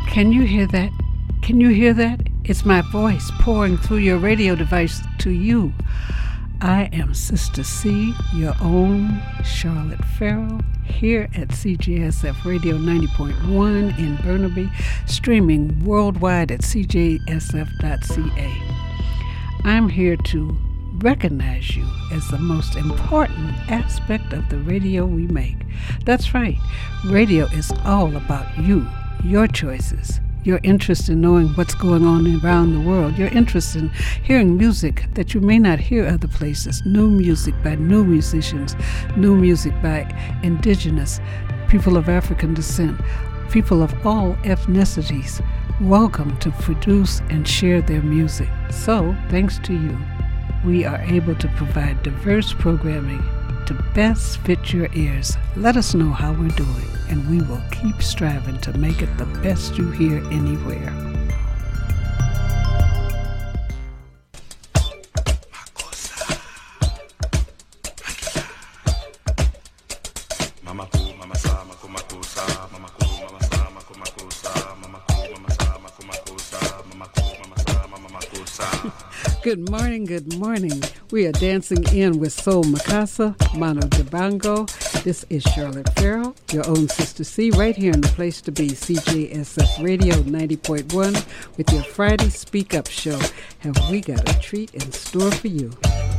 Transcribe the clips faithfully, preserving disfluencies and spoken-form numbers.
Can you hear that? Can you hear that? It's my voice pouring through your radio device to you. I am Sister C, your own Charlotte Farrell, here at C J S F Radio ninety point one in Burnaby, streaming worldwide at c j s f dot c a. I'm here to recognize you as the most important aspect of the radio we make. That's right, radio is all about you, your choices, your interest in knowing what's going on around the world, your interest in hearing music that you may not hear other places, new music by new musicians, new music by indigenous, people of African descent, people of all ethnicities. Welcome to produce and share their music. So, thanks to you, we are able to provide diverse programming to best fit your ears. Let us know how we're doing, and we will keep striving to make it the best you hear anywhere. Good morning, good morning. We are dancing in with Soul Makasa, Mano Dibango. This is Charlotte Farrell, your own Sister C, right here in the place to be, C J S F Radio ninety point one, with your Friday Speak Up show. Have we got a treat in store for you?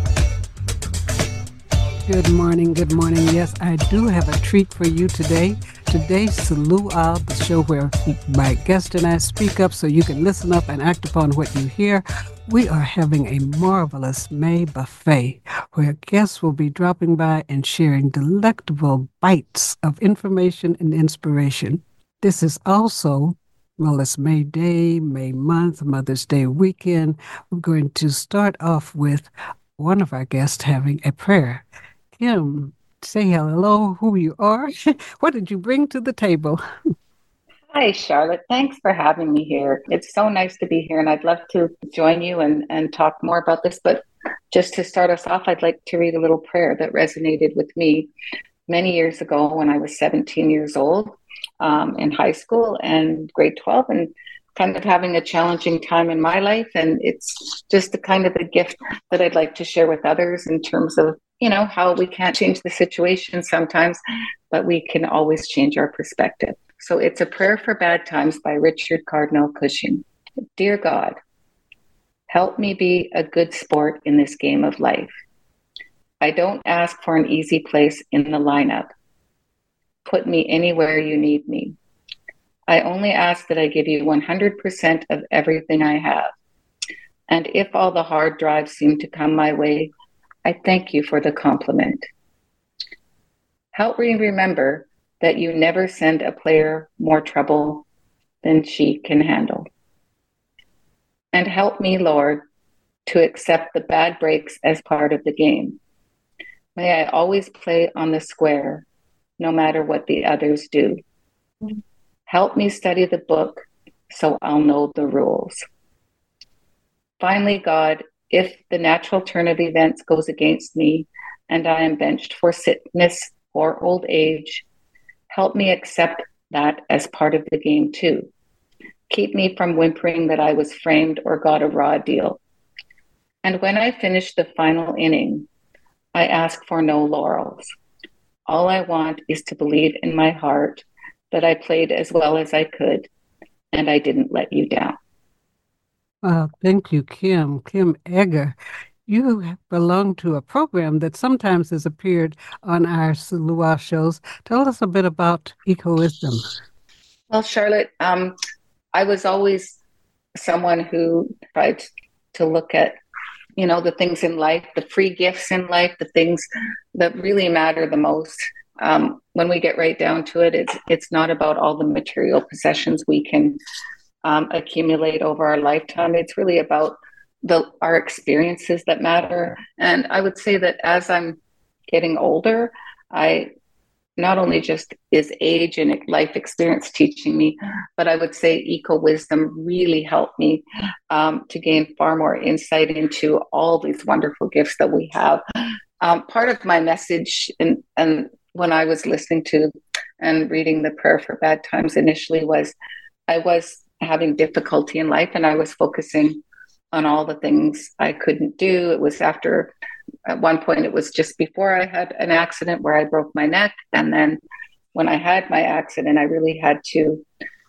Good morning, good morning. Yes, I do have a treat for you today. Today's Salu'a, the show where my guest and I speak up so you can listen up and act upon what you hear. We are having a marvelous May buffet where guests will be dropping by and sharing delectable bites of information and inspiration. This is also, well, it's May Day, May month, Mother's Day weekend. We're going to start off with one of our guests having a prayer. Kim, say hello, who you are. What did you bring to the table? Hi, Charlotte. Thanks for having me here. It's so nice to be here, and I'd love to join you and, and talk more about this. But just to start us off, I'd like to read a little prayer that resonated with me many years ago when I was seventeen years old um, in high school and grade twelve, and kind of having a challenging time in my life. And it's just the kind of a gift that I'd like to share with others in terms of, you know, how we can't change the situation sometimes, but we can always change our perspective. So it's a prayer for bad times by Richard Cardinal Cushing. Dear God, help me be a good sport in this game of life. I don't ask for an easy place in the lineup. Put me anywhere you need me. I only ask that I give you one hundred percent of everything I have. And if all the hard drives seem to come my way, I thank you for the compliment. Help me remember that you never send a player more trouble than she can handle. And help me, Lord, to accept the bad breaks as part of the game. May I always play on the square, no matter what the others do. Help me study the book so I'll know the rules. Finally, God, if the natural turn of events goes against me and I am benched for sickness or old age, help me accept that as part of the game too. Keep me from whimpering that I was framed or got a raw deal. And when I finish the final inning, I ask for no laurels. All I want is to believe in my heart that I played as well as I could and I didn't let you down. Uh, thank you, Kim. Kim Egger. You belong to a program that sometimes has appeared on our Salu'a shows. Tell us a bit about Eco-Wisdom. Well, Charlotte, um, I was always someone who tried to look at, you know, the things in life, the free gifts in life, the things that really matter the most. Um, when we get right down to it, it's it's not about all the material possessions we can um, accumulate over our lifetime. It's really about the our experiences that matter. And I would say that as I'm getting older, I not only just is age and life experience teaching me, but I would say Eco-Wisdom really helped me um, to gain far more insight into all these wonderful gifts that we have. Um, part of my message, and and when I was listening to and reading the prayer for bad times initially, was I was having difficulty in life, and I was focusing on all the things I couldn't do. It was after, at one point, it was just before I had an accident where I broke my neck. And then when I had my accident, I really had to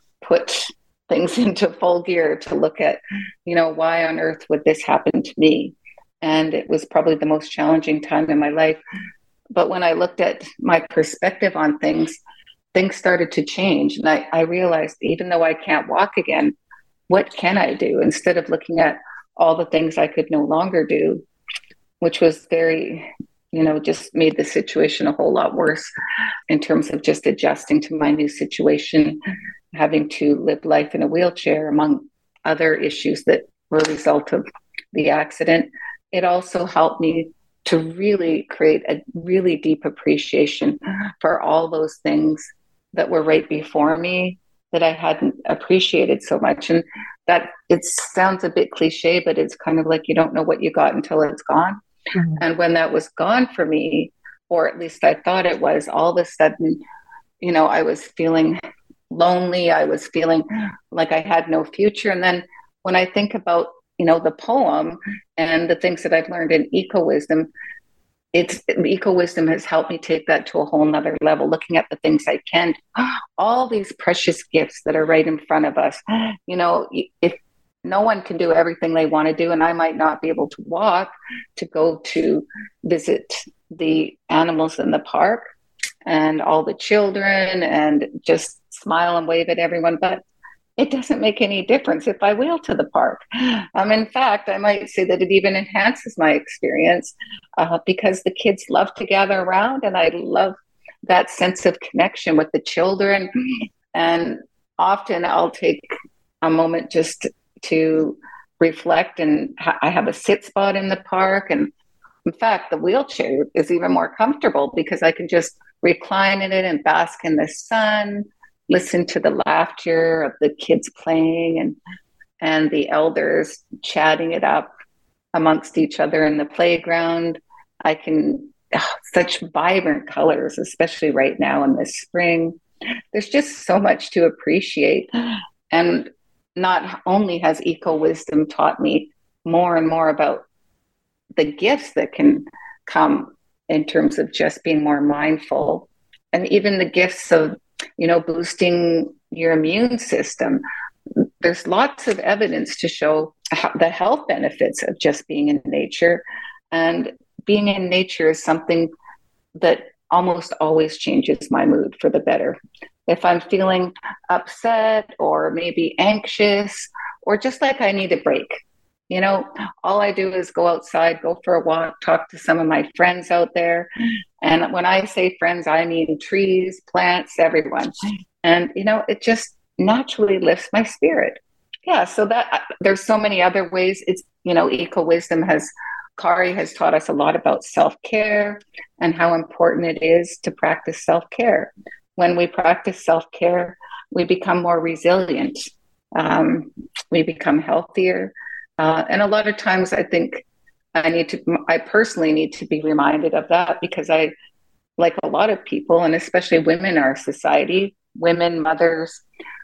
put things into full gear to look at, you know, why on earth would this happen to me? And it was probably the most challenging time in my life. But when I looked at my perspective on things, things started to change. And I, I realized, even though I can't walk again, what can I do? Instead of looking at all the things I could no longer do, which was very, you know, just made the situation a whole lot worse in terms of just adjusting to my new situation, having to live life in a wheelchair, among other issues that were a result of the accident. It also helped me to really create a really deep appreciation for all those things that were right before me that I hadn't appreciated so much. And that, it sounds a bit cliche, but it's kind of like you don't know what you got until it's gone. Mm-hmm. And when that was gone for me, or at least I thought it was, all of a sudden, you know, I was feeling lonely. I was feeling like I had no future. And then when I think about, you know, the poem and the things that I've learned in Eco Wisdom, it's Eco Wisdom has helped me take that to a whole nother level, looking at the things I can, all these precious gifts that are right in front of us. You know, if no one can do everything they want to do, and I might not be able to walk to go to visit the animals in the park and all the children and just smile and wave at everyone, but it doesn't make any difference if I wheel to the park. Um, in fact, I might say that it even enhances my experience uh, because the kids love to gather around, and I love that sense of connection with the children. And often I'll take a moment just to reflect, and ha- I have a sit spot in the park. And in fact, the wheelchair is even more comfortable because I can just recline in it and bask in the sun, listen to the laughter of the kids playing and and the elders chatting it up amongst each other in the playground. I can, oh, such vibrant colors, especially right now in the spring. There's just so much to appreciate. And not only has Eco Wisdom taught me more and more about the gifts that can come in terms of just being more mindful, and even the gifts of, you know, boosting your immune system. There's lots of evidence to show the health benefits of just being in nature. And being in nature is something that almost always changes my mood for the better. If I'm feeling upset or maybe anxious, or just like I need a break, you know, all I do is go outside, go for a walk, talk to some of my friends out there. And when I say friends, I mean trees, plants, everyone. And, you know, it just naturally lifts my spirit. Yeah, so that there's so many other ways. It's, you know, Eco Wisdom has, Kari has taught us a lot about self-care and how important it is to practice self-care. When we practice self-care, we become more resilient. Um, we become healthier. Uh, and a lot of times I think I need to, I personally need to be reminded of that, because I, like a lot of people, and especially women in our society, women, mothers,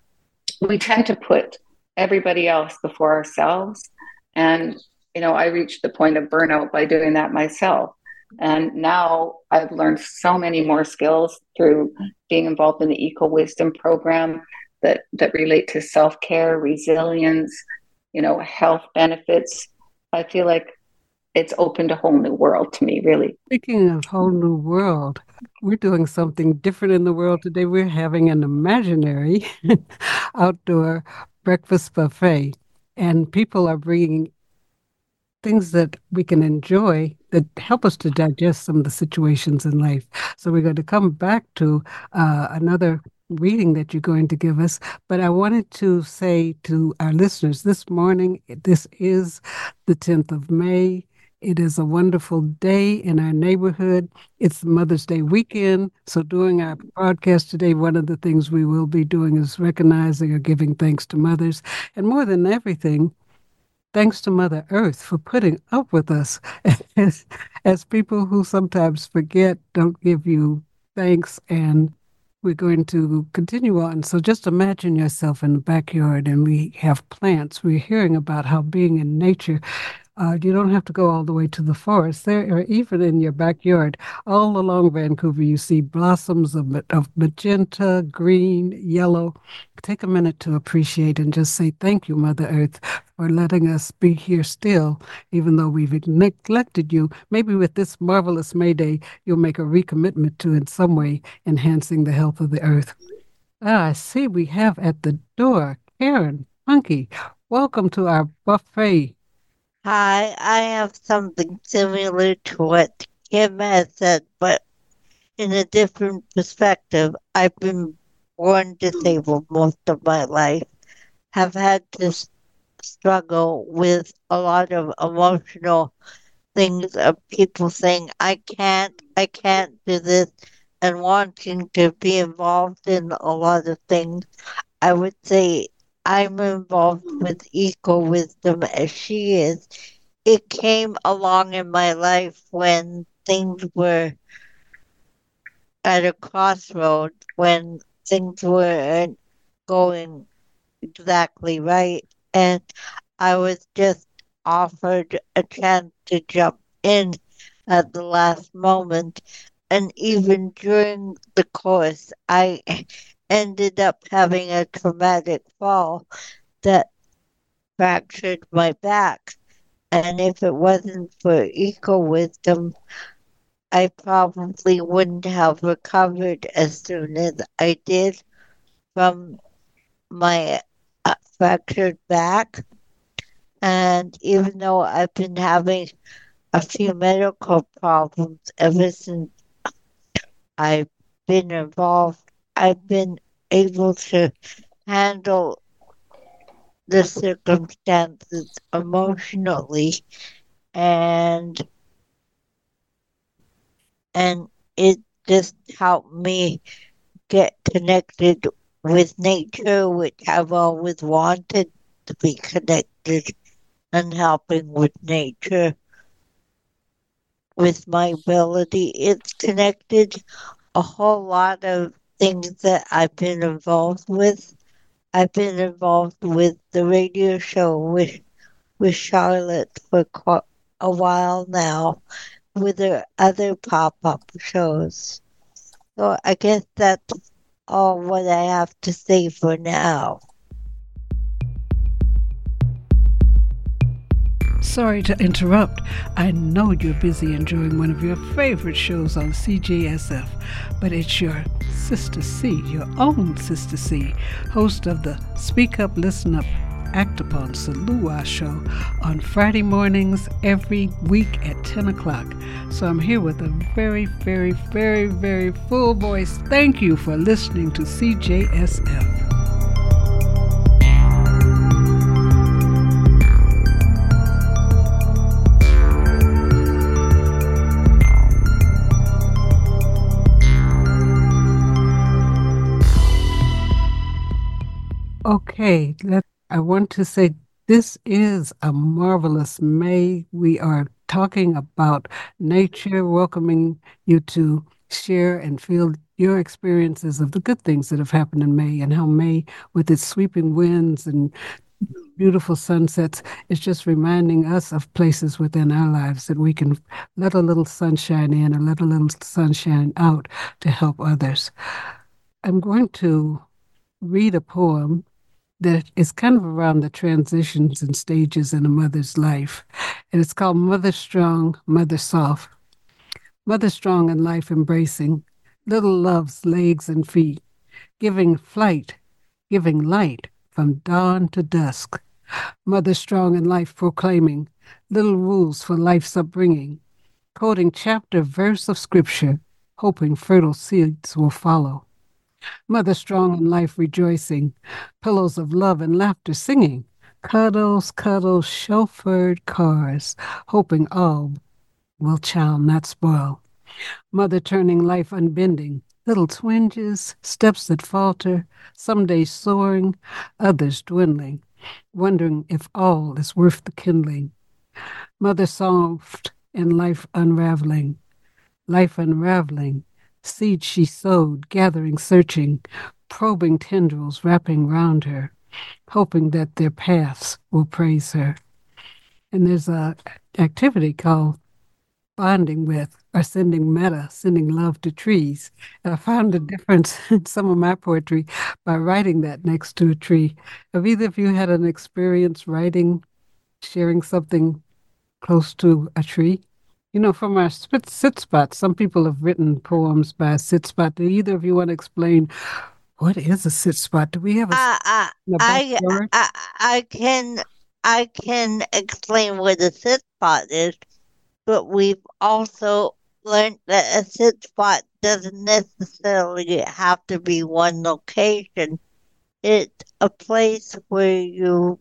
we tend to put everybody else before ourselves. And, you know, I reached the point of burnout by doing that myself. And now I've learned so many more skills through being involved in the Eco Wisdom program that, that relate to self-care, resilience, you know, health benefits. I feel like it's opened a whole new world to me, really. Speaking of whole new world, we're doing something different in the world today. We're having an imaginary outdoor breakfast buffet, and people are bringing things that we can enjoy that help us to digest some of the situations in life. So we're going to come back to uh, another reading that you're going to give us. But I wanted to say to our listeners this morning, this is the tenth of May. It is a wonderful day in our neighborhood. It's Mother's Day weekend. So during our broadcast today, one of the things we will be doing is recognizing or giving thanks to mothers. And more than everything, thanks to Mother Earth for putting up with us as, as people who sometimes forget, don't give you thanks, and We're going to continue on. So just imagine yourself in the backyard and we have plants. We're hearing about how being in nature, uh, you don't have to go all the way to the forest. There, or even in your backyard, all along Vancouver, you see blossoms of, of magenta, green, yellow. Take a minute to appreciate and just say thank you, Mother Earth, for letting us be here still, even though we've neglected you. Maybe with this marvelous May Day, you'll make a recommitment to, in some way, enhancing the health of the earth. Ah, I see we have at the door Karen Funky. Welcome to our buffet. Hi, I have something similar to what Kim has said, but in a different perspective. I've been born disabled most of my life, have had to s- struggle with a lot of emotional things of people saying, I can't, I can't do this, and wanting to be involved in a lot of things. I would say I'm involved with eco wisdom as she is. It came along in my life when things were at a crossroad, when things weren't going exactly right. And I was just offered a chance to jump in at the last moment. And even during the course, I ended up having a traumatic fall that fractured my back. And if it wasn't for eco wisdom, I probably wouldn't have recovered as soon as I did from my uh, fractured back. And even though I've been having a few medical problems ever since I've been involved, I've been able to handle the circumstances emotionally, and and it just helped me get connected with nature, which I've always wanted to be connected, and helping with nature with my ability. It's connected a whole lot of things that I've been involved with. I've been involved with the radio show with with Charlotte for quite a while now, with her other pop up shows. So I guess that's all what I have to say for now. Sorry to interrupt. I know you're busy enjoying one of your favorite shows on C J S F, but it's your Sister C, your own Sister C, host of the Speak Up, Listen Up, Act Upon Salua show on Friday mornings every week at ten o'clock. So I'm here with a very, very, very, very full voice. Thank you for listening to C J S F. Okay, let, I want to say this is a marvelous May. We are talking about nature, welcoming you to share and feel your experiences of the good things that have happened in May, and how May, with its sweeping winds and beautiful sunsets, is just reminding us of places within our lives that we can let a little sunshine in or let a little sunshine out to help others. I'm going to read a poem that is kind of around the transitions and stages in a mother's life. And it's called Mother Strong, Mother Soft. Mother strong in life embracing, little love's legs and feet, giving flight, giving light from dawn to dusk. Mother strong in life proclaiming, little rules for life's upbringing, quoting chapter verse of scripture, hoping fertile seeds will follow. Mother strong in life rejoicing, pillows of love and laughter singing, cuddles, cuddles, chauffeured cars, hoping all will child not spoil. Mother turning life unbending, little twinges, steps that falter, some days soaring, others dwindling, wondering if all is worth the kindling. Mother soft in life unraveling, life unraveling, seeds she sowed, gathering, searching, probing tendrils wrapping round her, hoping that their paths will praise her. And there's a activity called bonding with or sending metta, sending love to trees. And I found a difference in some of my poetry by writing that next to a tree. Have either of you had an experience writing, sharing something close to a tree? You know, from our sit, sit spot, some people have written poems by a sit spot. Do either of you want to explain what is a sit spot? Do we have a, I, I, a I, backyard? I, I can, I can explain what a sit spot is, but we've also learned that a sit spot doesn't necessarily have to be one location. It's a place where you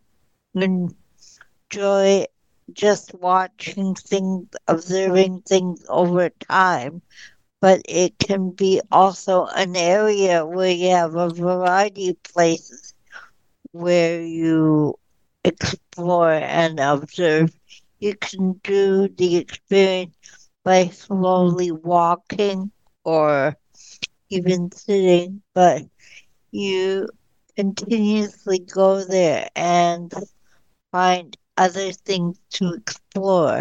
enjoy just watching things, observing things over time. But it can be also an area where you have a variety of places where you explore and observe. You can do the experience by slowly walking or even sitting, but you continuously go there and find other things to explore.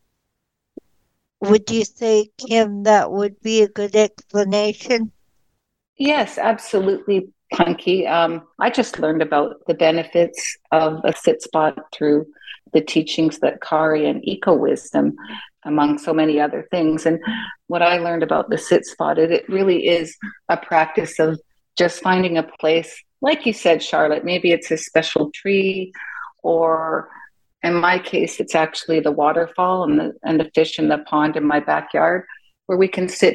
Would you say, Kim, that would be a good explanation? Yes, absolutely, Punky. Um, I just learned about the benefits of a sit spot through the teachings that Kari and Eco Wisdom, among so many other things. And what I learned about the sit spot, it, it really is a practice of just finding a place, like you said, Charlotte, maybe it's a special tree, or in my case, it's actually the waterfall and the and the fish in the pond in my backyard, where we can sit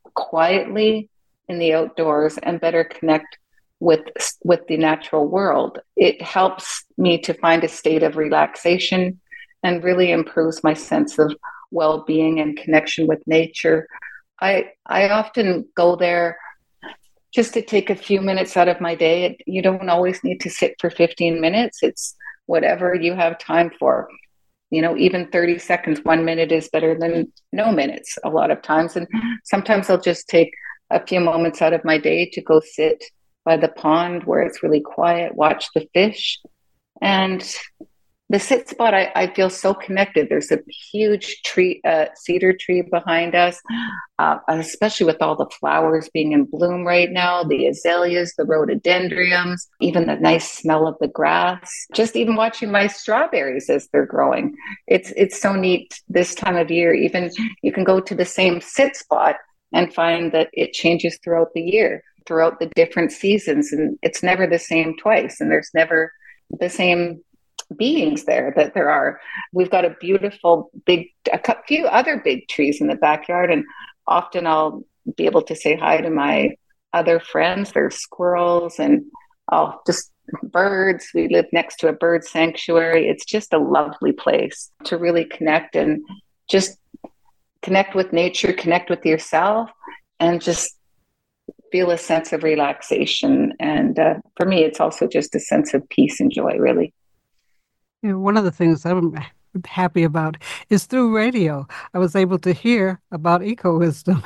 quietly in the outdoors and better connect with with the natural world. It helps me to find a state of relaxation and really improves my sense of well-being and connection with nature. I I often go there just to take a few minutes out of my day. You don't always need to sit for fifteen minutes. It's whatever you have time for. You know, even thirty seconds, one minute is better than no minutes a lot of times. And sometimes I'll just take a few moments out of my day to go sit by the pond where it's really quiet, watch the fish. And the sit spot, I, I feel so connected. There's a huge tree, uh, cedar tree behind us, uh, especially with all the flowers being in bloom right now, the azaleas, the rhododendrons, even the nice smell of the grass, just even watching my strawberries as they're growing. It's, it's so neat this time of year. Even you can go to the same sit spot and find that it changes throughout the year, throughout the different seasons. And it's never the same twice. And there's never the same beings there that there are. We've got a beautiful big, a few other big trees in the backyard. And often I'll be able to say hi to my other friends. There's squirrels and oh, just birds. We live next to a bird sanctuary. It's just a lovely place to really connect and just connect with nature, connect with yourself, and just feel a sense of relaxation. And uh, for me, it's also just a sense of peace and joy, really. You know, one of the things I'm happy about is through radio, I was able to hear about Eco Wisdom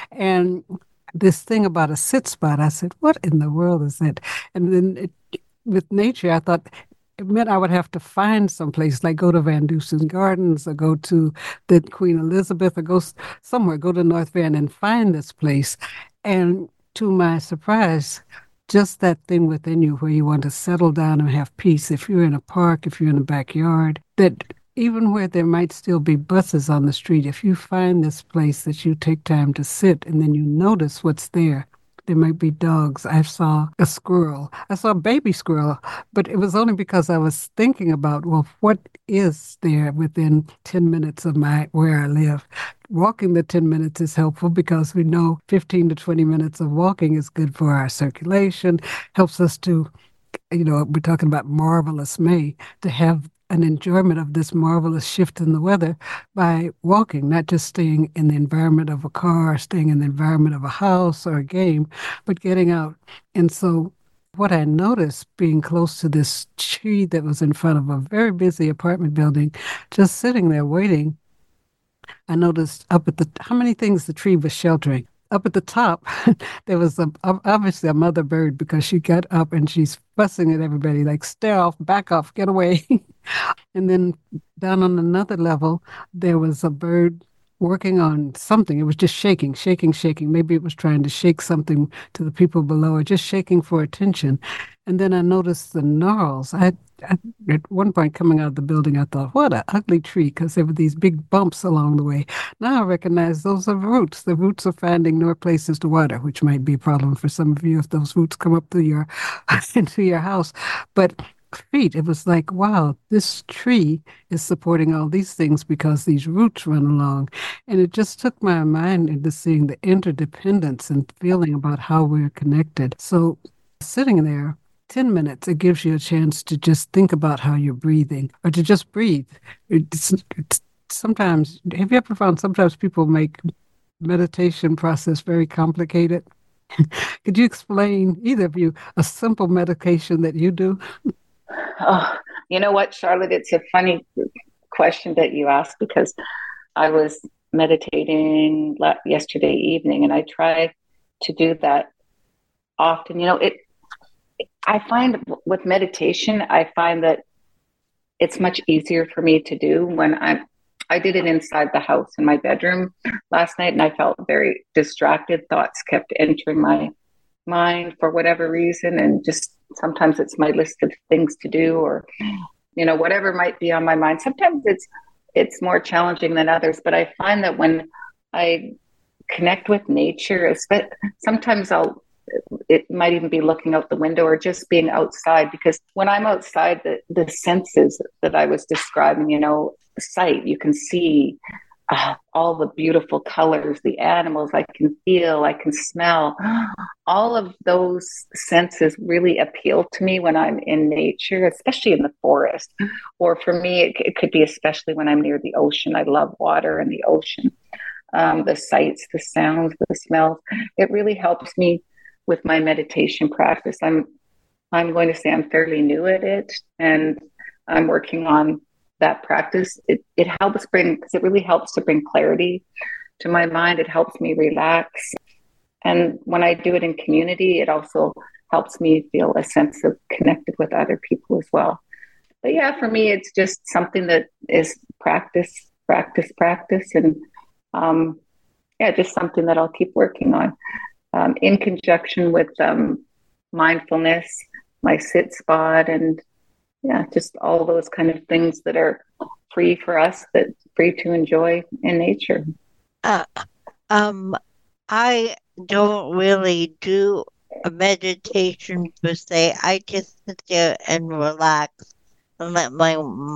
and this thing about a sit spot. I said, what in the world is that? And then it, with nature, I thought it meant I would have to find some place, like go to Van Dusen Gardens or go to the Queen Elizabeth or go somewhere, go to North Van and find this place. And to my surprise, just that thing within you where you want to settle down and have peace. If you're in a park, if you're in a backyard, that even where there might still be buses on the street, if you find this place that you take time to sit and then you notice what's there, there might be dogs. I saw a squirrel. I saw a baby squirrel, but it was only because I was thinking about, well, what is there within ten minutes of my where I live? Walking the ten minutes is helpful because we know fifteen to twenty minutes of walking is good for our circulation, helps us to, you know, we're talking about marvelous May, to have an enjoyment of this marvelous shift in the weather by walking, not just staying in the environment of a car, staying in the environment of a house or a game, but getting out. And so what I noticed being close to this tree that was in front of a very busy apartment building, just sitting there waiting, I noticed up at the, how many things the tree was sheltering. up at the top, there was a, obviously a mother bird because she got up and she's fussing at everybody like, stay off, back off, get away. And then down on another level, there was a bird working on something. It was just shaking, shaking, shaking. Maybe it was trying to shake something to the people below, or just shaking for attention. And then I noticed the gnarls. I, I at one point coming out of the building, I thought, what an ugly tree, because there were these big bumps along the way. Now I recognize those are roots. The roots are finding no places to water, which might be a problem for some of you if those roots come up through your into your house. But feet, it was like, wow, this tree is supporting all these things because these roots run along. And it just took my mind into seeing the interdependence and feeling about how we're connected. So sitting there, ten minutes, it gives you a chance to just think about how you're breathing or to just breathe. It's, it's sometimes, have you ever found sometimes people make meditation process very complicated? Could you explain, either of you, a simple meditation that you do? Oh, you know what, Charlotte? It's a funny question that you asked because I was meditating yesterday evening, and I try to do that often. You know, it. I find with meditation, I find that it's much easier for me to do when I'm. I did it inside the house in my bedroom last night, and I felt very distracted. Thoughts kept entering my mind for whatever reason, and just sometimes it's my list of things to do, or you know, whatever might be on my mind. Sometimes it's it's more challenging than others, but I find that when I connect with nature, sometimes I'll it might even be looking out the window or just being outside, because when I'm outside, the the senses that I was describing, you know, sight, you can see Uh, all the beautiful colors, the animals I can feel, I can smell. All of those senses really appeal to me when I'm in nature, especially in the forest. Or for me, it, it could be especially when I'm near the ocean. I love water and the ocean. Um, the sights, the sounds, the smells. It really helps me with my meditation practice. I'm I'm going to say I'm fairly new at it, and I'm working on that practice. It it helps bring, because it really helps to bring clarity to my mind. It helps me relax. And when I do it in community, it also helps me feel a sense of connected with other people as well. But yeah, for me, it's just something that is practice, practice, practice. And um, yeah, just something that I'll keep working on um, in conjunction with um, mindfulness, my sit spot, and yeah, just all those kind of things that are free for us, that free to enjoy in nature. Uh, um, I don't really do a meditation per se. I just sit there and relax and let my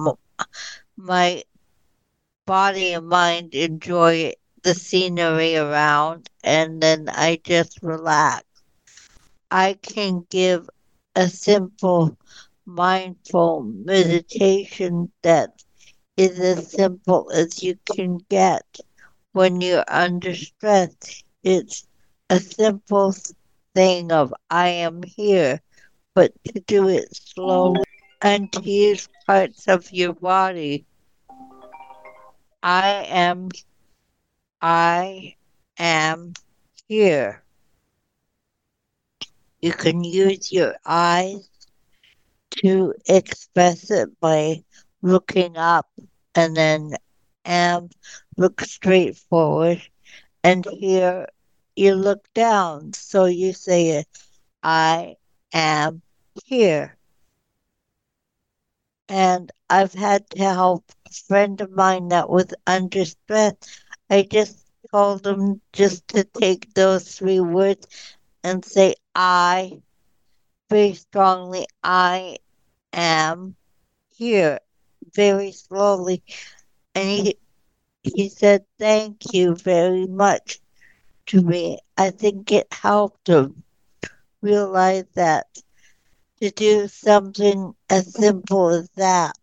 my body and mind enjoy the scenery around, and then I just relax. I can give a simple mindful meditation that is as simple as you can get when you're under stress. It's a simple thing of I am here, but to do it slowly and to use parts of your body. I am, I am here. You can use your eyes to express it by looking up, and then am look straight forward, and here you look down. So you say, I am here. And I've had to help a friend of mine that was under stress. I just told him just to take those three words and say, I, very strongly, I am here, very slowly. And he, he said, thank you very much to me. I think it helped him realize that to do something as simple as that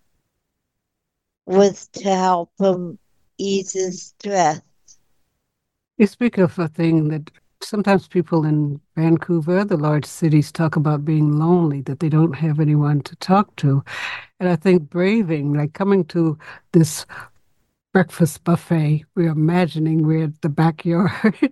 was to help him ease his stress. You speak of a thing that sometimes people in Vancouver, the large cities, talk about being lonely, that they don't have anyone to talk to. And I think braving, like coming to this breakfast buffet, we're imagining we're at the backyard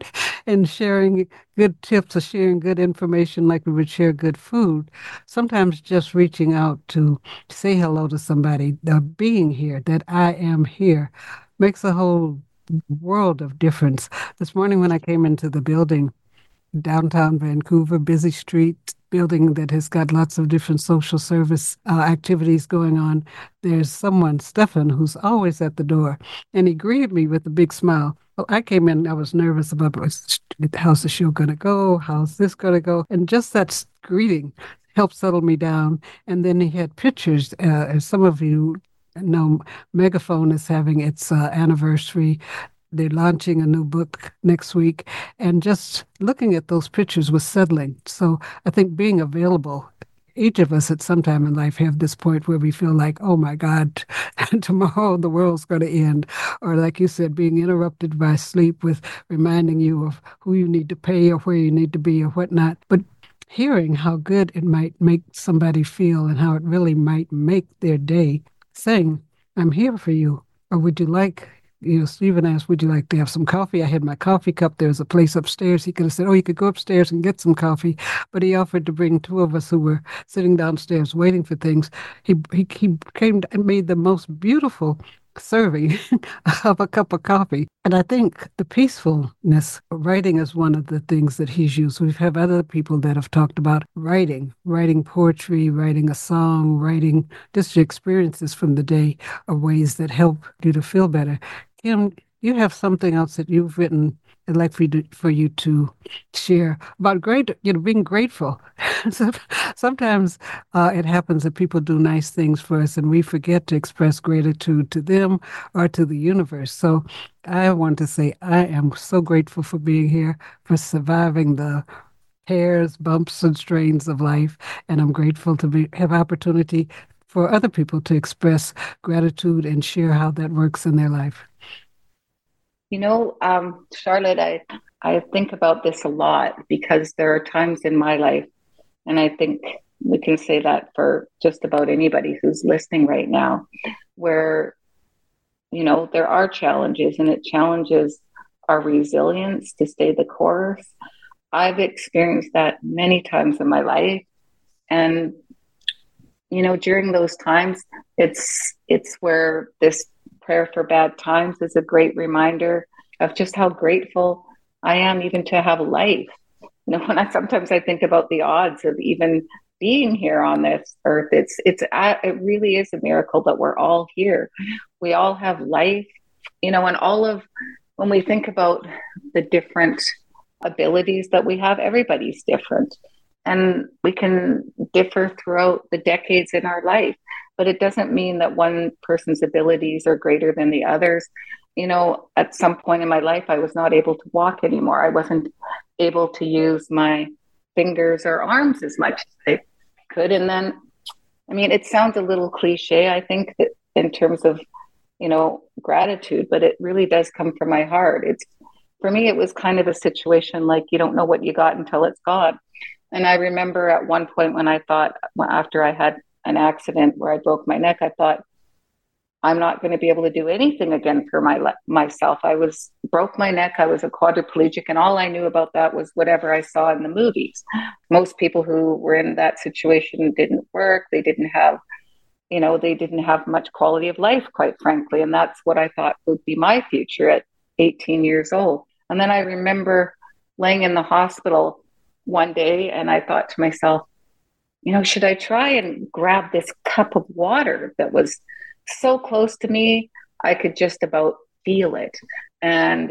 and sharing good tips or sharing good information like we would share good food. Sometimes just reaching out to say hello to somebody, uh, being here, that I am here, makes a whole world of difference. This morning when I came into the building, downtown Vancouver, busy street, building that has got lots of different social service uh, activities going on. There's someone, Stefan, who's always at the door, and he greeted me with a big smile. Well, I came in, I was nervous about how's the show going to go? How's this going to go? And just that greeting helped settle me down. And then he had pictures, uh, as some of you know, Megaphone is having its uh, anniversary. They're launching a new book next week. And just looking at those pictures was settling. So I think being available, each of us at some time in life have this point where we feel like, oh my God, tomorrow the world's going to end. Or like you said, being interrupted by sleep with reminding you of who you need to pay or where you need to be or whatnot. But hearing how good it might make somebody feel and how it really might make their day, saying, I'm here for you. Or would you like, you know, Stephen asked, would you like to have some coffee? I had my coffee cup. There's a place upstairs. He could have said, oh, you could go upstairs and get some coffee. But he offered to bring two of us who were sitting downstairs waiting for things. He he, he came and made the most beautiful serving of a cup of coffee. And I think the peacefulness, writing is one of the things that he's used. We've had other people that have talked about writing, writing poetry, writing a song, writing just your experiences from the day are ways that help you to feel better. Kim, you have something else that you've written I'd like for you to, for you to share about great, you know, being grateful. So, sometimes uh, it happens that people do nice things for us and we forget to express gratitude to them or to the universe. So I want to say I am so grateful for being here, for surviving the tears, bumps, and strains of life. And I'm grateful to be, have opportunity for other people to express gratitude and share how that works in their life. You know, um, Charlotte, I, I think about this a lot because there are times in my life, and I think we can say that for just about anybody who's listening right now, where, you know, there are challenges and it challenges our resilience to stay the course. I've experienced that many times in my life. And, you know, during those times, it's it's where this prayer for bad times is a great reminder of just how grateful I am even to have life. You know, when I sometimes I think about the odds of even being here on this earth, it's it's it really is a miracle that we're all here. We all have life, you know, and all of when we think about the different abilities that we have, everybody's different. And we can differ throughout the decades in our life, but it doesn't mean that one person's abilities are greater than the others. You know, at some point in my life, I was not able to walk anymore. I wasn't able to use my fingers or arms as much as I could. And then, I mean, it sounds a little cliche, I think, that in terms of, you know, gratitude, but it really does come from my heart. It's, for me, it was kind of a situation like you don't know what you got until it's gone. And I remember at one point when I thought, after I had an accident where I broke my neck, I thought, I'm not going to be able to do anything again for my myself. I was broke my neck. I was a quadriplegic, and all I knew about that was whatever I saw in the movies. Most people who were in that situation didn't work. They didn't have, you know, they didn't have much quality of life, quite frankly. And that's what I thought would be my future at eighteen years old. And then I remember laying in the hospital one day, and I thought to myself, you know, should I try and grab this cup of water that was so close to me? I could just about feel it. And,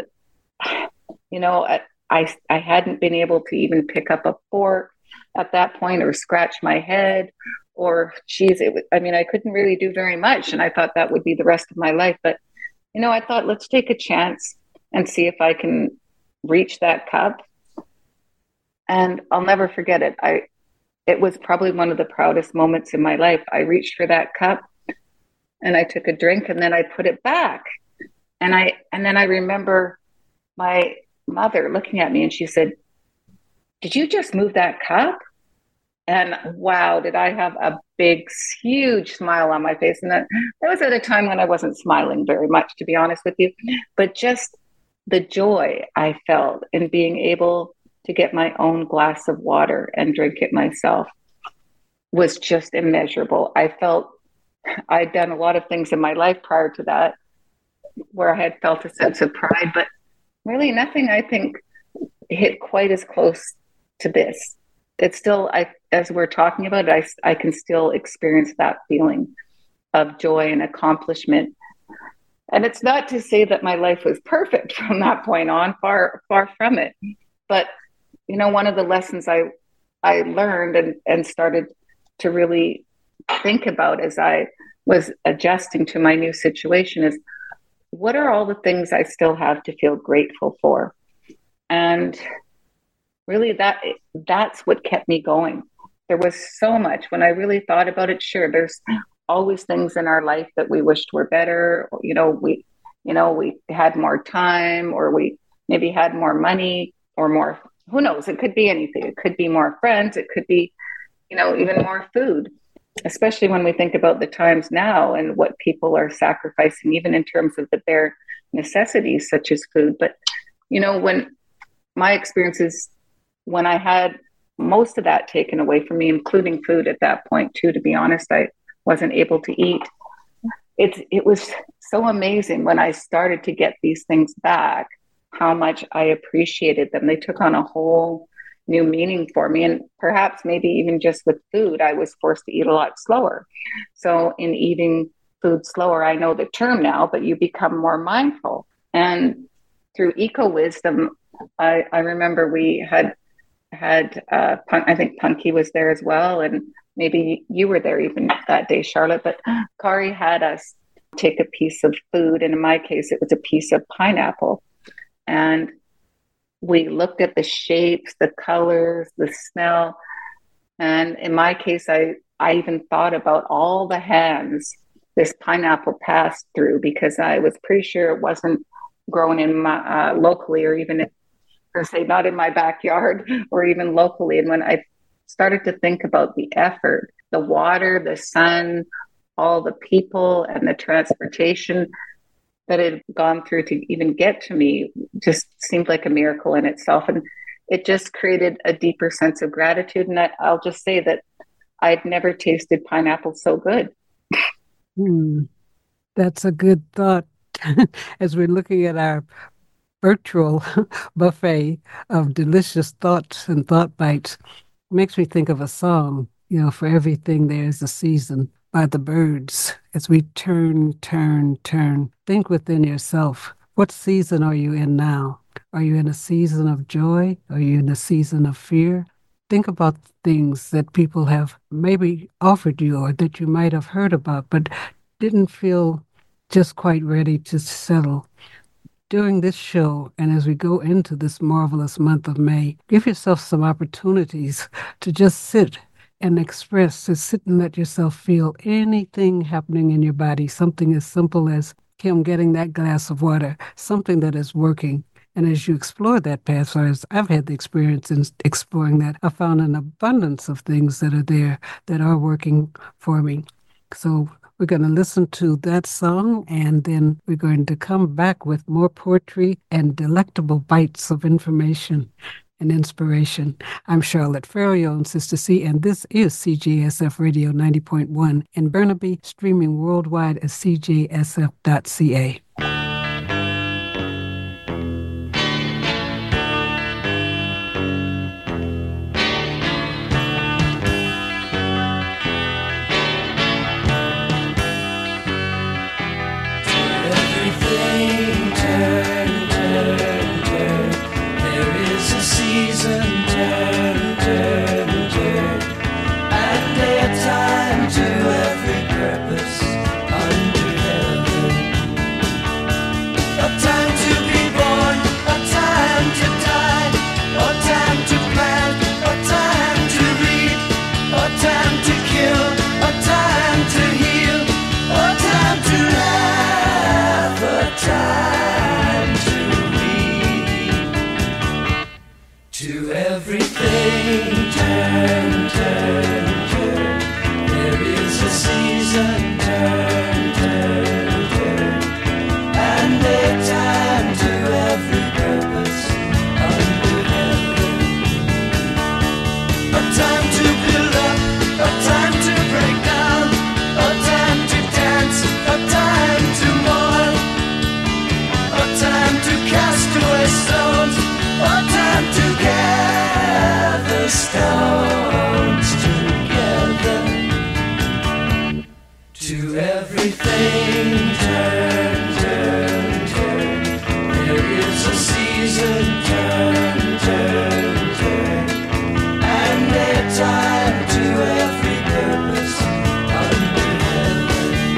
you know, I, I, I hadn't been able to even pick up a fork at that point or scratch my head or, geez, it was, I mean, I couldn't really do very much. And I thought that would be the rest of my life. But, you know, I thought, let's take a chance and see if I can reach that cup. And I'll never forget it. I, it was probably one of the proudest moments in my life. I reached for that cup and I took a drink and then I put it back. And I, and then I remember my mother looking at me and she said, did you just move that cup? And wow, did I have a big, huge smile on my face. And that, that was at a time when I wasn't smiling very much, to be honest with you. But just the joy I felt in being able to get my own glass of water and drink it myself was just immeasurable. I felt I'd done a lot of things in my life prior to that where I had felt a sense of pride, but really nothing I think hit quite as close to this. It's still, I, as we're talking about it, I, I can still experience that feeling of joy and accomplishment. And it's not to say that my life was perfect from that point on, far, far from it. But, you know, one of the lessons I, I learned and, and started to really think about as I was adjusting to my new situation is, what are all the things I still have to feel grateful for? And really that that's what kept me going. There was so much when I really thought about it. Sure, there's always things in our life that we wished were better. You know, we, you know, we had more time, or we maybe had more money, or more, who knows? It could be anything. It could be more friends. It could be, you know, even more food, especially when we think about the times now and what people are sacrificing, even in terms of the bare necessities such as food. But, you know, when my experiences, when I had most of that taken away from me, including food at that point too, to be honest, I wasn't able to eat. It, it was so amazing when I started to get these things back, how much I appreciated them. They took on a whole new meaning for me. And perhaps maybe even just with food, I was forced to eat a lot slower. So in eating food slower, I know the term now, but you become more mindful. And through Eco Wisdom, I, I remember we had had, uh, Pun- I think Punky was there as well. And maybe you were there even that day, Charlotte, but Kari had us take a piece of food. And in my case, it was a piece of pineapple. And we looked at the shapes, the colors, the smell. And in my case, I, I even thought about all the hands this pineapple passed through, because I was pretty sure it wasn't grown in my, uh, locally, or even, per se, not in my backyard or even locally. And when I started to think about the effort, the water, the sun, all the people and the transportation that had gone through to even get to me, just seemed like a miracle in itself. And it just created a deeper sense of gratitude. And I, I'll just say that I'd never tasted pineapple so good. Hmm. That's a good thought. As we're looking at our virtual buffet of delicious thoughts and thought bites, makes me think of a song, you know, for everything there's a season, by the Byrds. As we turn, turn, turn, think within yourself, what season are you in now? Are you in a season of joy? Are you in a season of fear? Think about things that people have maybe offered you, or that you might have heard about, but didn't feel just quite ready to settle. During this show, and as we go into this marvelous month of May, give yourself some opportunities to just sit and express, to sit and let yourself feel anything happening in your body, something as simple as Kim getting that glass of water, something that is working. And as you explore that path, or as I've had the experience in exploring that, I found an abundance of things that are there that are working for me. So we're going to listen to that song, and then we're going to come back with more poetry and delectable bites of information and inspiration. I'm Charlotte Farrell, your own Sister C, and this is C J S F Radio ninety point one in Burnaby, streaming worldwide at c j s f dot c a. Turn, turn, turn, and a time to every everything turn, turn, turn. There is a season, turn, turn, turn. And a time to every purpose under heaven.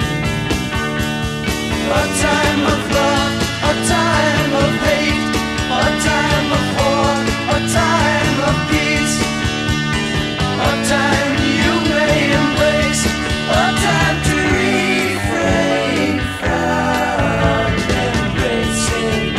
A time of love, a time of hate, a time of war, a time of peace, a time you may embrace, a time to refrain from embracing.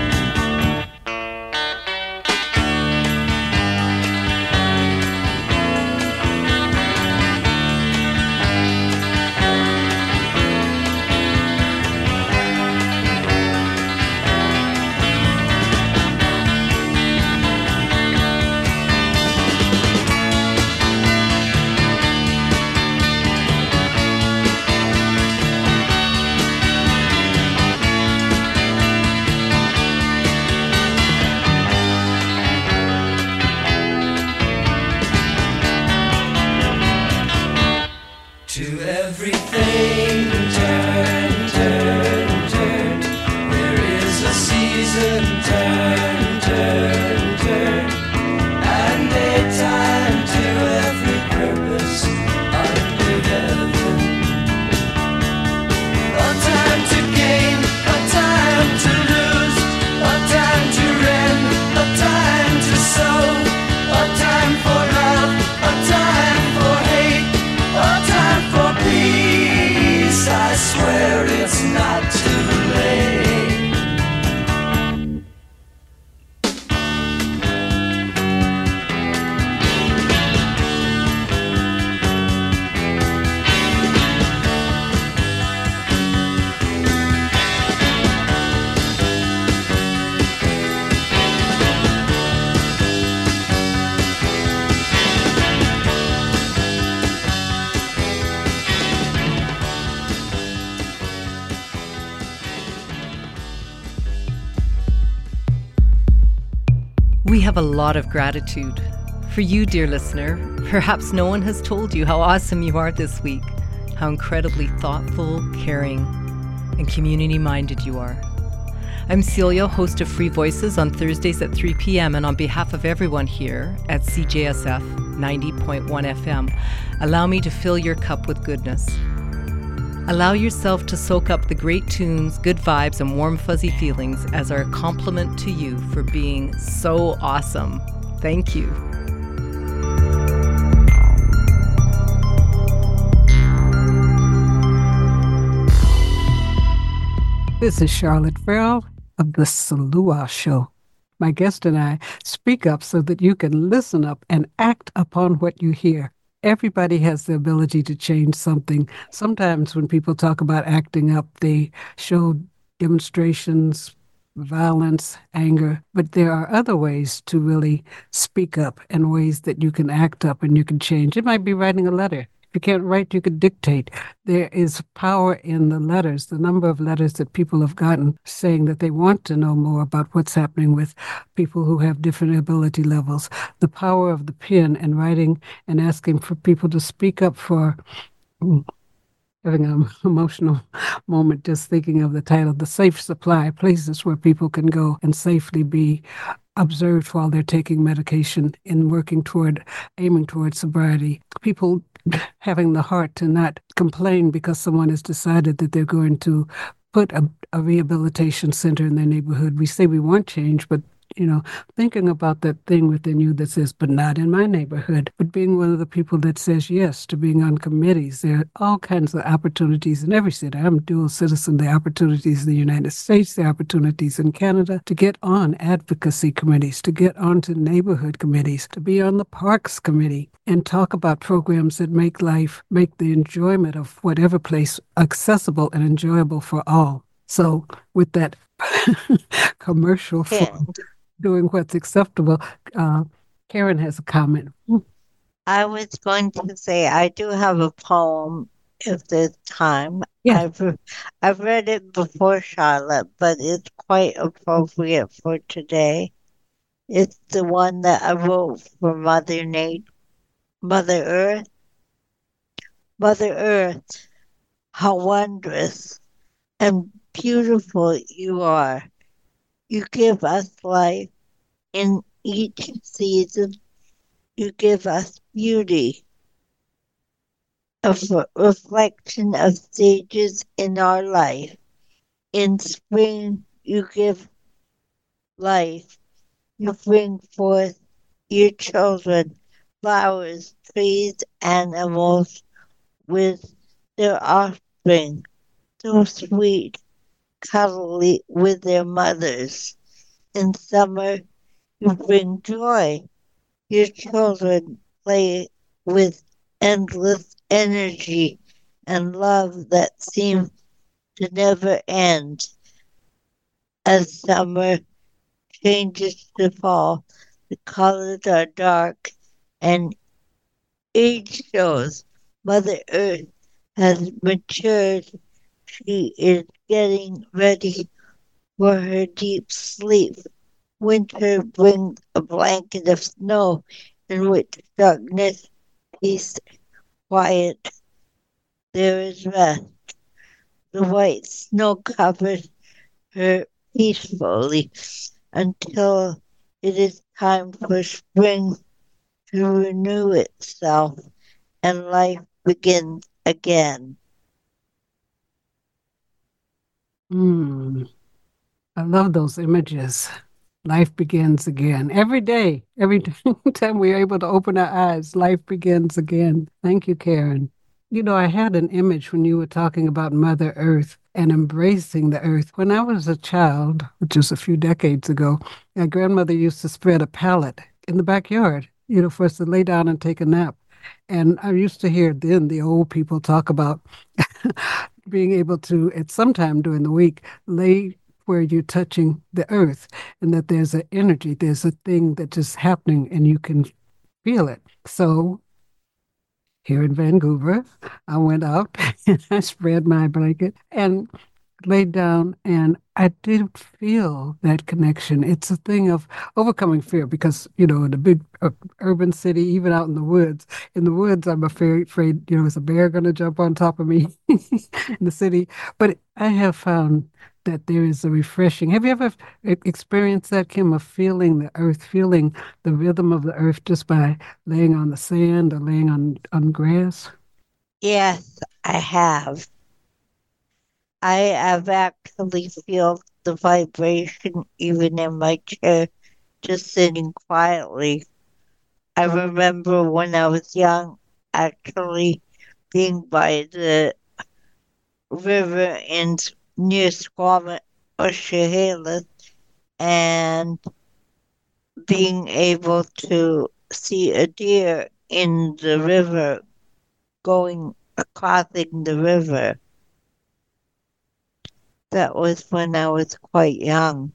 To everything turn, turn, turn. There is a season, turn, turn, turn. And a time to every purpose under heaven. A time to gain, a time to lose, a time to rend, a time to sow, a time for love, a time for hate, a time for peace. I swear it's not too late. We have a lot of gratitude for you, dear listener. Perhaps no one has told you how awesome you are this week, how incredibly thoughtful, caring, and community-minded you are. I'm Celia, host of Free Voices on Thursdays at three p.m. and on behalf of everyone here at C J S F ninety point one F M, allow me to fill your cup with goodness. Allow yourself to soak up the great tunes, good vibes, and warm fuzzy feelings as our compliment to you for being so awesome. Thank you. This is Charlotte Farrell of the Salua Show. My guest and I speak up so that you can listen up and act upon what you hear. Everybody has the ability to change something. Sometimes when people talk about acting up, they show demonstrations, violence, anger, but there are other ways to really speak up and ways that you can act up and you can change. It might be writing a letter. If you can't write, you could dictate. There is power in the letters, the number of letters that people have gotten saying that they want to know more about what's happening with people who have different ability levels. The power of the pen and writing and asking for people to speak up for, mm, having an emotional moment just thinking of the title, The Safe Supply, places where people can go and safely be observed while they're taking medication and working toward, aiming toward sobriety. People having the heart to not complain because someone has decided that they're going to put a, a rehabilitation center in their neighborhood. We say we want change, but you know, thinking about that thing within you that says, but not in my neighborhood, but being one of the people that says yes to being on committees. There are all kinds of opportunities in every city. I'm a dual citizen. There are opportunities in the United States, there are opportunities in Canada to get on advocacy committees, to get onto neighborhood committees, to be on the Parks Committee and talk about programs that make life, make the enjoyment of whatever place accessible and enjoyable for all. So with that commercial for Yeah. doing what's acceptable, uh, Karen has a comment. I was going to say I do have a poem if there's time. Yeah. I've re- I've read it before, Charlotte, but it's quite appropriate for today. It's the one that I wrote for Mother Nat- Mother Earth. Mother Earth, how wondrous and beautiful you are. You give us life in each season. You give us beauty, a f- reflection of stages in our life. In spring, you give life. You bring forth your children, flowers, trees, animals with their offspring, so sweet, cuddly with their mothers. In summer, you bring joy. Your children play with endless energy and love that seems to never end. As summer changes to fall, the colors are dark and age shows. Mother Earth has matured. She is getting ready for her deep sleep. Winter brings a blanket of snow in which darkness, peace, quiet, there is rest. The white snow covers her peacefully until it is time for spring to renew itself and life begins again. Mm, I love those images. Life begins again. Every day, every time we're able to open our eyes, life begins again. Thank you, Karen. You know, I had an image when you were talking about Mother Earth and embracing the earth. When I was a child, which is a few decades ago, my grandmother used to spread a pallet in the backyard, you know, for us to lay down and take a nap. And I used to hear then the old people talk about being able to, at some time during the week, lay where you're touching the earth and that there's an energy, there's a thing that's just happening and you can feel it. So here in Vancouver, I went out and I spread my blanket and laid down, and I did feel that connection. It's a thing of overcoming fear because, you know, in a big uh, urban city, even out in the woods, in the woods, I'm afraid, afraid you know, is a bear going to jump on top of me in the city? But I have found that there is a refreshing. Have you ever e- experienced that, Kim, of feeling the earth, feeling the rhythm of the earth just by laying on the sand or laying on, on grass? Yes, I have. I have actually felt the vibration even in my chair, just sitting quietly. I remember when I was young, actually being by the river in near Squamish or Chehalis and being able to see a deer in the river going crossing the river. That was when I was quite young.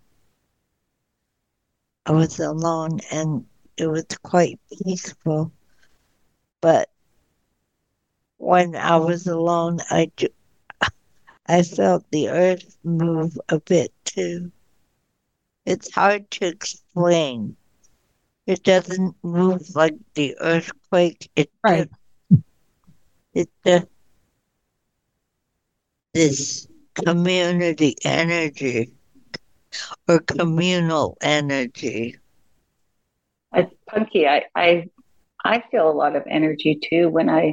I was alone and it was quite peaceful. But when I was alone, I, ju- I felt the earth move a bit too. It's hard to explain. It doesn't move like the earthquake. It Right. just, it's just this community energy or communal energy. I, Punky, I, I I feel a lot of energy too when I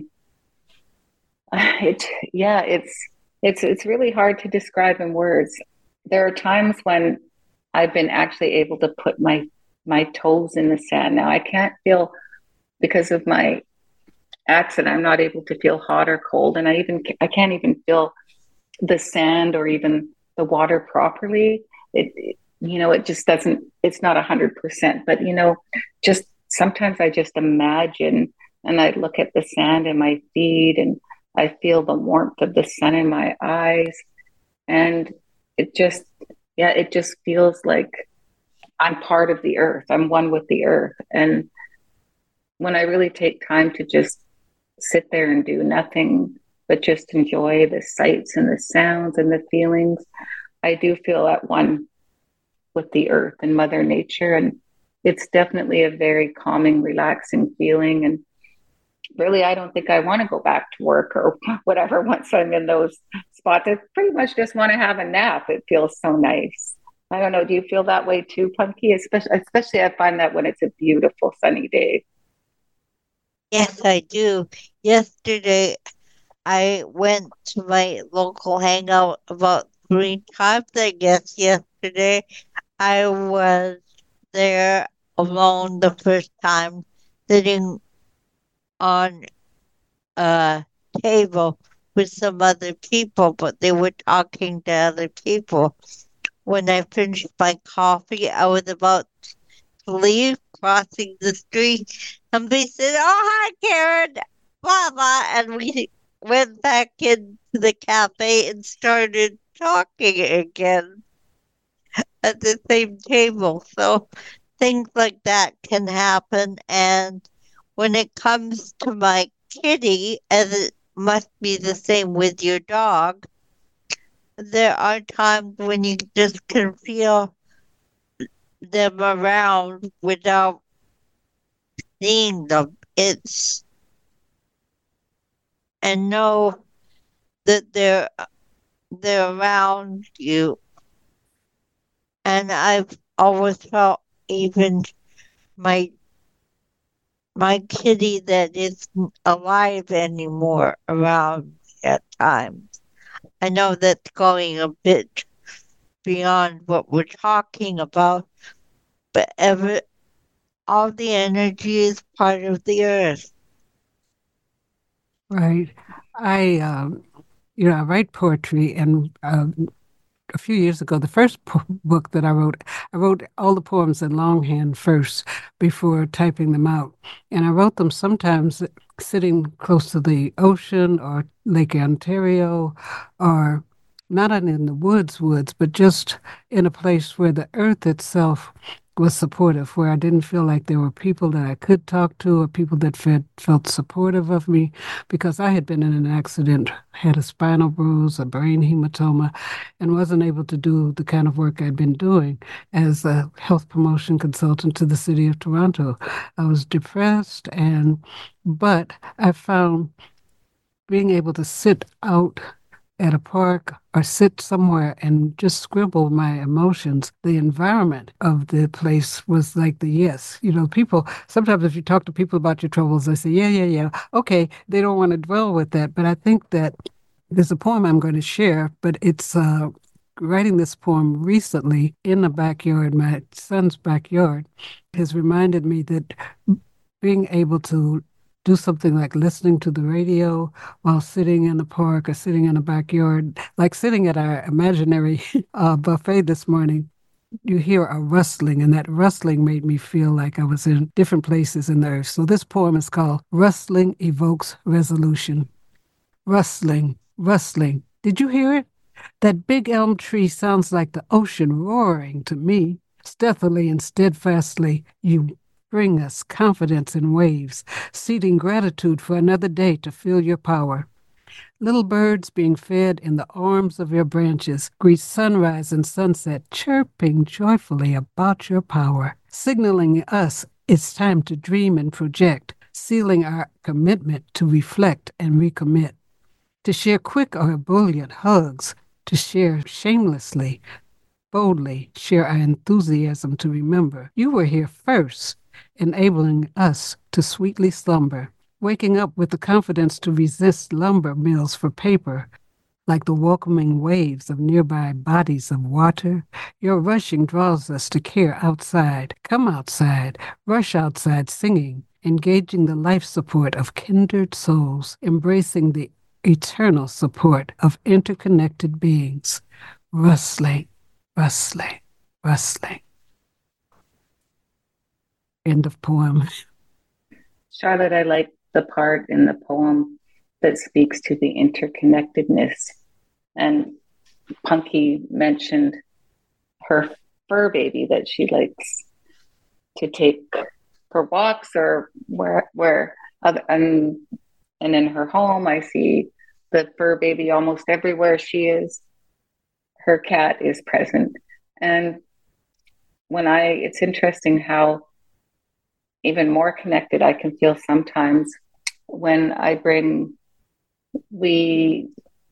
it yeah, it's it's it's really hard to describe in words. There are times when I've been actually able to put my my toes in the sand. Now I can't feel because of my accident. I'm not able to feel hot or cold, and I even I can't even feel the sand or even the water properly. It, it you know, it just doesn't. It's not a hundred percent. But you know, just sometimes I just imagine, and I look at the sand in my feet, and I feel the warmth of the sun in my eyes, and it just, yeah, it just feels like I'm part of the earth. I'm one with the earth, and when I really take time to just sit there and do nothing but just enjoy the sights and the sounds and the feelings, I do feel at one with the earth and Mother Nature. And it's definitely a very calming, relaxing feeling. And really, I don't think I want to go back to work or whatever once I'm in those spots. I pretty much just want to have a nap. It feels so nice. I don't know. Do you feel that way too, Punky? Especially, especially I find that when it's a beautiful sunny day. Yes, I do. Yesterday, I went to my local hangout about three times, I guess, yesterday. I was there alone the first time, sitting on a table with some other people, but they were talking to other people. When I finished my coffee, I was about to leave, crossing the street. Somebody said, "Oh, hi, Karen," blah, blah, and we went back into the cafe and started talking again at the same table. So things like that can happen. And when it comes to my kitty, as it must be the same with your dog, there are times when you just can feel them around without seeing them. It's and know that they're they're around you. And I've always felt even my my kitty that isn't alive anymore around me at times. I know that's going a bit beyond what we're talking about, but every all the energy is part of the earth. Right. I, um, you know, I write poetry, and um, a few years ago, the first po- book that I wrote, I wrote all the poems in longhand first before typing them out. And I wrote them sometimes sitting close to the ocean or Lake Ontario, or not in the woods, woods, but just in a place where the earth itself was supportive, where I didn't feel like there were people that I could talk to or people that felt, felt supportive of me, because I had been in an accident, had a spinal bruise, a brain hematoma, and wasn't able to do the kind of work I'd been doing as a health promotion consultant to the city of Toronto. I was depressed, and but I found being able to sit out at a park or sit somewhere and just scribble my emotions. The environment of the place was like the yes. You know, people, sometimes if you talk to people about your troubles, they say, yeah, yeah, yeah. Okay, they don't want to dwell with that. But I think that there's a poem I'm going to share, but it's uh, writing this poem recently in the backyard, my son's backyard, has reminded me that being able to do something like listening to the radio while sitting in the park or sitting in the backyard, like sitting at our imaginary uh, buffet this morning, you hear a rustling, and that rustling made me feel like I was in different places in the earth. So this poem is called Rustling Evokes Resolution. Rustling, rustling. Did you hear it? That big elm tree sounds like the ocean roaring to me. Stealthily and steadfastly, you bring us confidence in waves, seeding gratitude for another day to feel your power. Little birds being fed in the arms of your branches greet sunrise and sunset, chirping joyfully about your power, signaling us it's time to dream and project, sealing our commitment to reflect and recommit, to share quick or ebullient hugs, to share shamelessly, boldly, share our enthusiasm to remember. You were here first, enabling us to sweetly slumber, waking up with the confidence to resist lumber mills for paper, like the welcoming waves of nearby bodies of water. Your rushing draws us to care outside. Come outside, rush outside singing, engaging the life support of kindred souls, embracing the eternal support of interconnected beings. Rustling, rustling, rustling. End of poem. Charlotte, I like the part in the poem that speaks to the interconnectedness. And Punky mentioned her fur baby that she likes to take for walks or where, where other, and, and in her home, I see the fur baby almost everywhere she is. Her cat is present. And when I, it's interesting how even more connected I can feel sometimes when I bring, we,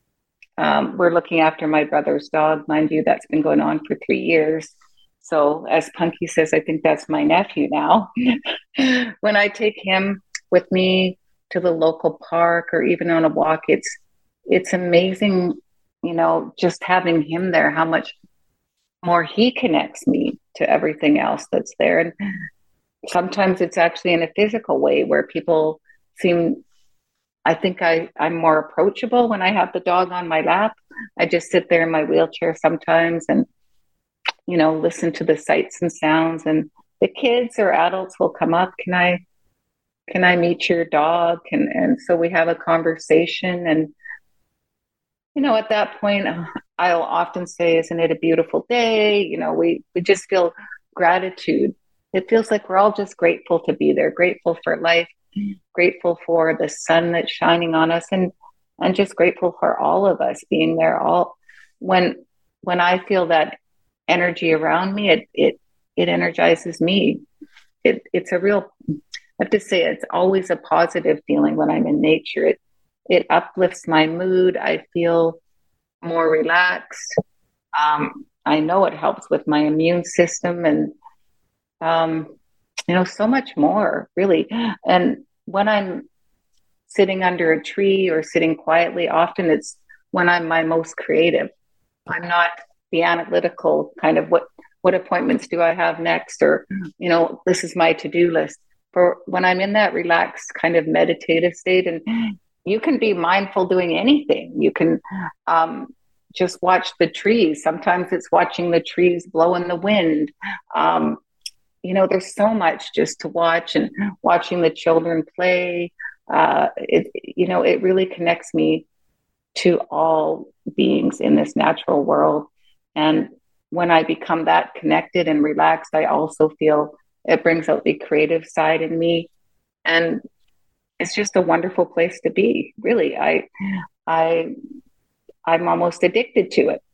um, we're looking after my brother's dog, mind you, that's been going on for three years. So as Punky says, I think that's my nephew now. When I take him with me to the local park or even on a walk, it's it's amazing, you know, just having him there, how much more he connects me to everything else that's there. And sometimes it's actually in a physical way where people seem, I think I, I'm more approachable when I have the dog on my lap. I just sit there in my wheelchair sometimes and, you know, listen to the sights and sounds, and the kids or adults will come up. Can I, can I meet your dog? And, and so we have a conversation, and, you know, at that point, I'll often say, isn't it a beautiful day? You know, we, we just feel gratitude. It feels like we're all just grateful to be there, grateful for life, grateful for the sun that's shining on us, and, and just grateful for all of us being there. All when, when I feel that energy around me, it, it, it energizes me. It, it's a real, I have to say, it's always a positive feeling when I'm in nature. It, it uplifts my mood. I feel more relaxed. Um, I know it helps with my immune system, and, um, you know, so much more, really. And when I'm sitting under a tree or sitting quietly, often it's when I'm my most creative. I'm not the analytical kind of what, what appointments do I have next, or, you know, this is my to-do list. For when I'm in that relaxed kind of meditative state, and you can be mindful doing anything. You can um, just watch the trees. Sometimes it's watching the trees blow in the wind. Um, you know, there's so much just to watch, and watching the children play. Uh, it, you know, it really connects me to all beings in this natural world. And when I become that connected and relaxed, I also feel it brings out the creative side in me. And it's just a wonderful place to be. Really, I, I, I'm almost addicted to it.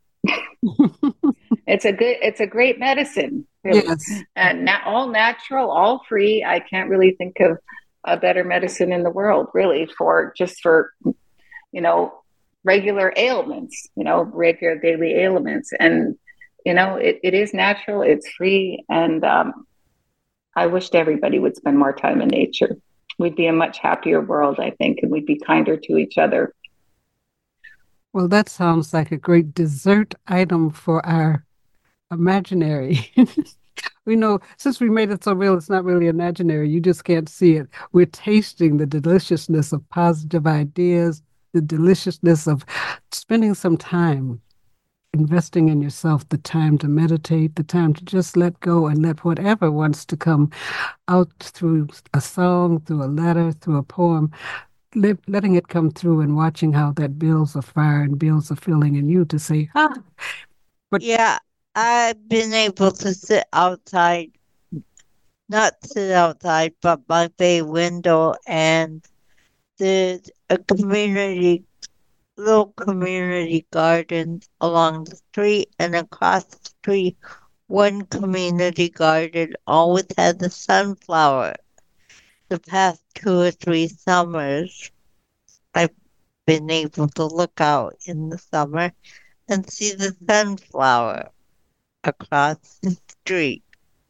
It's a good, it's a great medicine. Really. Yes. And na- all natural, all free. I can't really think of a better medicine in the world, really, for just for, you know, regular ailments, you know, regular daily ailments. And, you know, it, it is natural, it's free. And um, I wished everybody would spend more time in nature. We'd be a much happier world, I think, and we'd be kinder to each other. Well, that sounds like a great dessert item for our imaginary. We know, since we made it so real, it's not really imaginary. You just can't see it. We're tasting the deliciousness of positive ideas, the deliciousness of spending some time investing in yourself, the time to meditate, the time to just let go and let whatever wants to come out through a song, through a letter, through a poem, let, letting it come through and watching how that builds a fire and builds a feeling in you to say, ah. But Yeah, I've been able to sit outside, not sit outside, but my bay window, and there's a community, little community garden along the street, and across the street, one community garden always has a sunflower. The past two or three summers, I've been able to look out in the summer and see the sunflower across the street,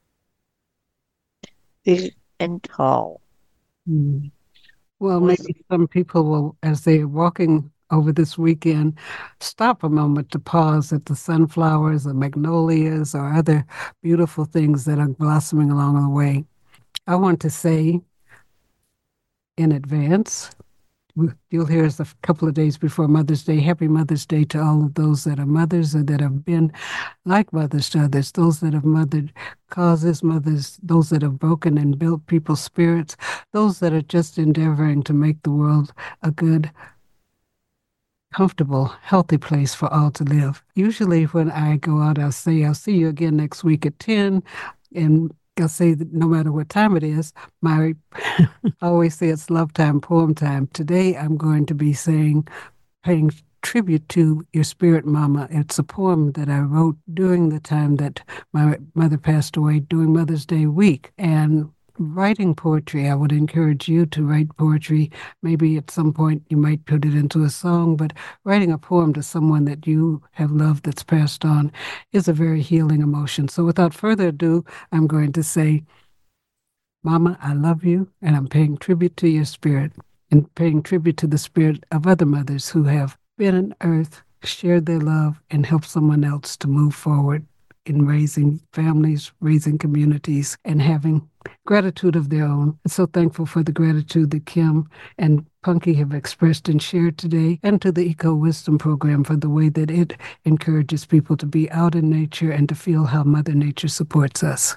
big and tall. mm, well, Was maybe some people will, as they're walking over this weekend, stop a moment to pause at the sunflowers or magnolias or other beautiful things that are blossoming along the way. I want to say in advance, you'll hear us a couple of days before Mother's Day. Happy Mother's Day to all of those that are mothers or that have been like mothers to others, those that have mothered causes, mothers, those that have broken and built people's spirits, those that are just endeavoring to make the world a good, comfortable, healthy place for all to live. Usually when I go out, I'll say, I'll see you again next week at ten, and I'll say that no matter what time it is, my I always say it's love time, poem time. Today I'm going to be saying, paying tribute to your spirit mama. It's a poem that I wrote during the time that my mother passed away, during Mother's Day week. And writing poetry, I would encourage you to write poetry. Maybe at some point you might put it into a song, but writing a poem to someone that you have loved that's passed on is a very healing emotion. So without further ado, I'm going to say, Mama, I love you, and I'm paying tribute to your spirit and paying tribute to the spirit of other mothers who have been on earth, shared their love, and helped someone else to move forward in raising families, raising communities, and having gratitude of their own. I'm so thankful for the gratitude that Kim and Punky have expressed and shared today, and to the Eco Wisdom Program for the way that it encourages people to be out in nature and to feel how Mother Nature supports us.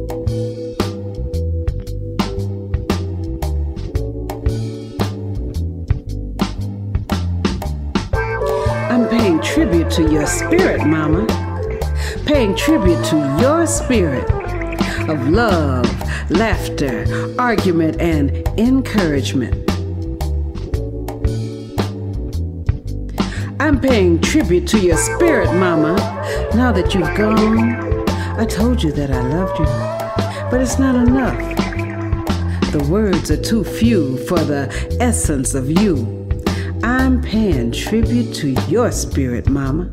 I'm paying tribute to your spirit, Mama. Paying tribute to your spirit of love, laughter, argument, and encouragement. I'm paying tribute to your spirit, Mama. Now that you've gone, I told you that I loved you, but it's not enough. The words are too few for the essence of you. I'm paying tribute to your spirit, Mama.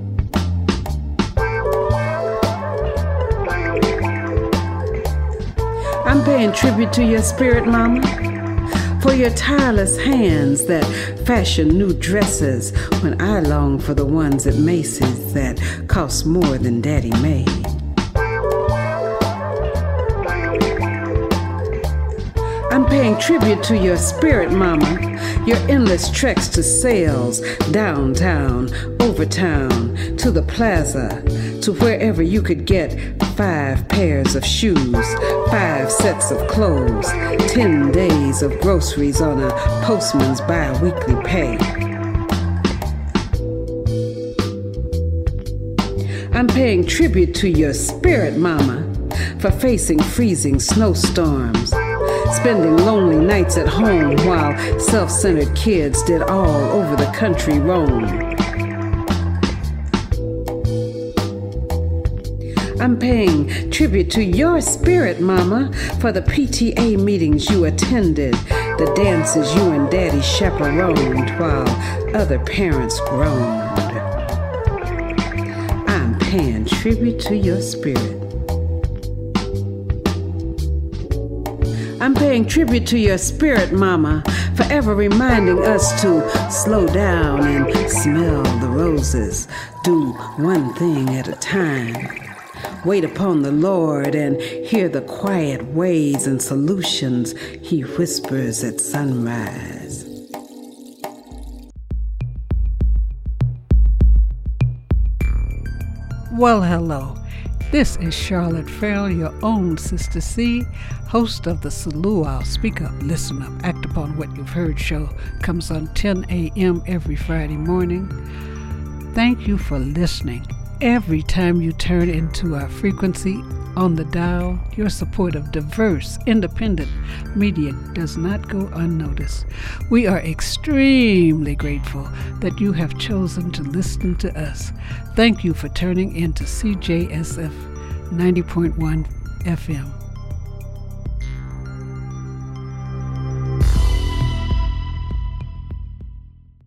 I'm paying tribute to your spirit, Mama, for your tireless hands that fashion new dresses when I long for the ones at Macy's that cost more than Daddy made. I'm paying tribute to your spirit, Mama, your endless treks to sales, downtown, over town, to the plaza, to wherever you could get five pairs of shoes, five sets of clothes, ten days of groceries on a postman's bi-weekly pay. I'm paying tribute to your spirit, Mama, for facing freezing snowstorms, spending lonely nights at home while self-centered kids did all over the country roam. I'm paying tribute to your spirit, Mama, for the P T A meetings you attended, the dances you and Daddy chaperoned while other parents groaned. I'm paying tribute to your spirit. I'm paying tribute to your spirit, Mama, forever reminding us to slow down and smell the roses, do one thing at a time. Wait upon the Lord and hear the quiet ways and solutions He whispers at sunrise. Well, hello. This is Charlotte Farrell, your own Sister C, host of the Saluau Speak Up, Listen Up, Act Upon What You've Heard show. Comes on ten a.m. every Friday morning. Thank you for listening. Every time you turn into our frequency on the dial, your support of diverse, independent media does not go unnoticed. We are extremely grateful that you have chosen to listen to us. Thank you for turning into C J S F ninety point one F M.